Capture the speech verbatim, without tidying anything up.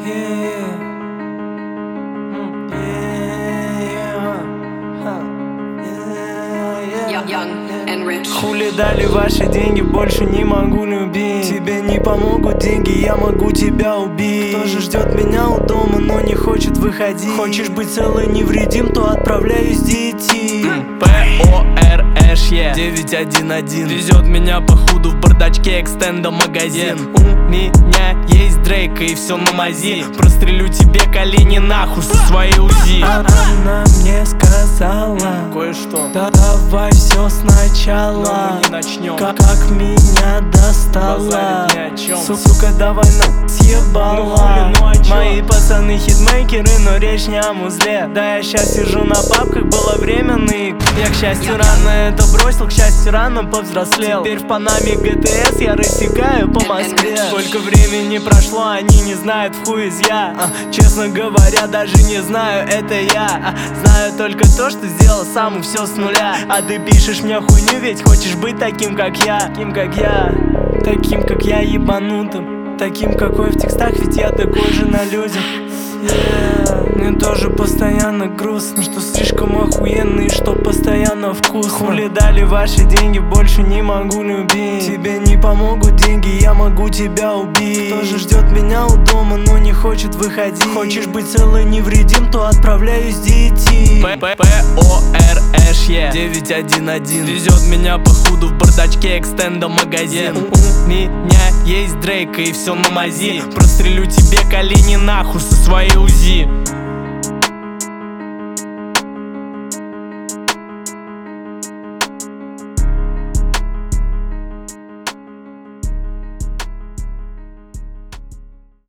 Хули дали ваши деньги, больше не могу любить. Тебе не помогут деньги, я могу тебя убить. Кто же ждет меня у дома, но не хочет выходить? Хочешь быть целый невредим, то отправляюсь детей. П-О-Р-Эш-Е девять один один везет меня походу в бардачке экстенда магазин. У меня есть Дрейк и все на мази. Прострелю тебе колени нахуй со своей УЗИ. Она мне сказала кое-что. Да давай все сначала, но мы не начнем. Как, как меня достала, сука, давай на съебала. Ну, хули, ну, а мои пацаны хитмейкеры, но речь не о музле. Да я щас сижу на бабках, было временный. Я к счастью рано это бросил, к счастью рано повзрослел. Теперь в Панаме ГТС я рассекаю по Москве. Сколько времени прошло, они не знают, в хуй из я а, честно говоря, даже не знаю, это я а, знаю только то, что сделал сам и все с нуля. А ты пишешь мне хуйню, ведь хочешь быть таким, как я. Таким, как я, таким, как я, ебанутым. Таким, какой в текстах, ведь я такой же на людях. Yeah. Мне тоже постоянно грустно, что слишком охуенный, что постоянно вкусно. Хули дали ваши деньги, больше не могу любить. Тебе не помогут деньги, я могу тебя убить. Кто же ждет меня у дома, но не хочет выходить? Хочешь быть целый невредим, то отправляюсь детей. П-П-О-Р-Эш-Е девять один один везет меня походу в бардачке экстенда магазин. У меня есть Дрейк и все на мази. Прострелю тебе колени нахуй со своей УЗИ.